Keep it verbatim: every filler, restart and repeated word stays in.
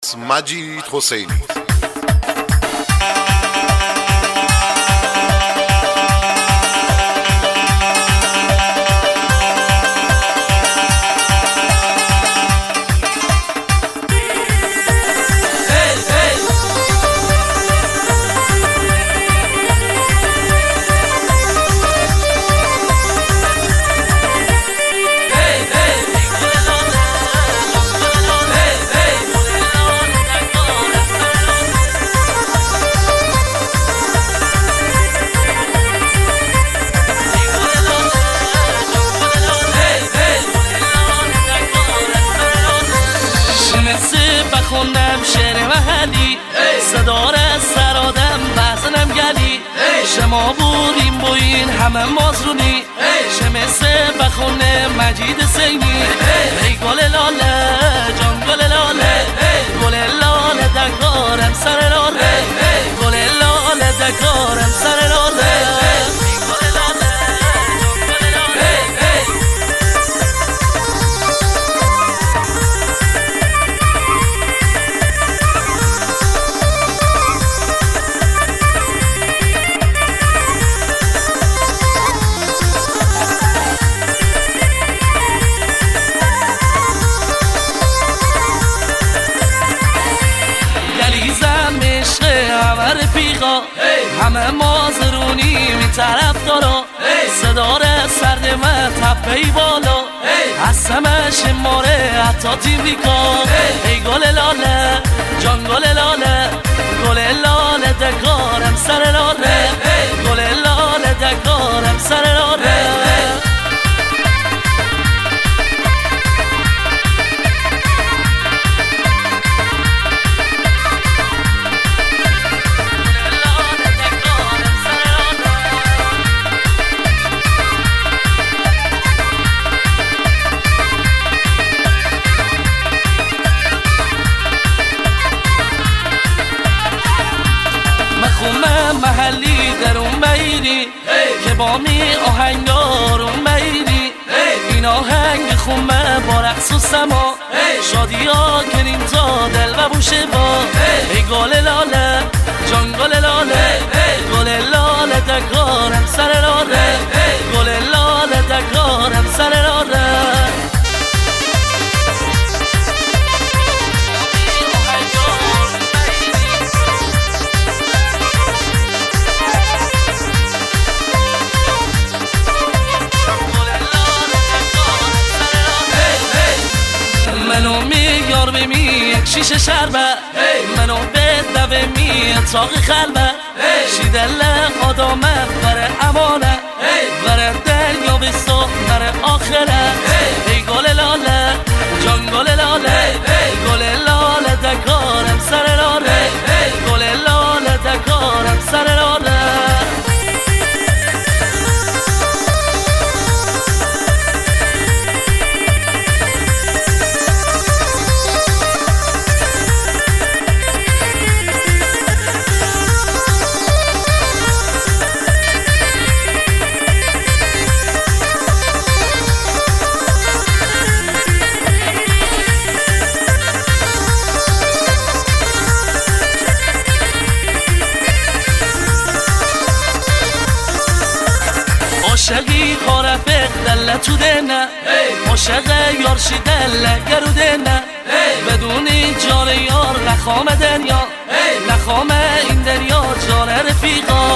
از مجید حسینی. بخونم شعر محلی صدا را سرادم بزنم گلی شما بوریم بوین همه مازرونی شمسه بخونه مجید حسینی ای گل لاله جان گل لاله گل لاله دکارم سر لاله گل لاله دکارم سر لاله همه مازرونی می طرف دارا صدا را سرد من تپه بالا هستمش ماره حتی تیمریکا ای گل لاله جان گل لاله گل لاله دکارم سر لاله گل لاله دکارم سر لاله محلی در اون میری که با می آهنگار اون میری این آهنگ خونه با رقص و سما شادی ها کنیم تا دل و بوشه با ای گل لاله جان گل لاله گل لاله دکارم سر لاله گل لاله دکارم سر لاله منو میار بمی یک شیشه شربت منو به دوه می اتاق خلبت شیدل آدامه بره امانه بره دنیا بستو بره آخره ای گل لاله جان گل لاله گل لاله دکارم سر لاله گل لاله دکارم سر لاله عاشقی خارفق دل تو دنه عاشق یارشی دل گرو دنه بدونی جان یار نخوام دنیا نخوام این دنیا جان رفیقا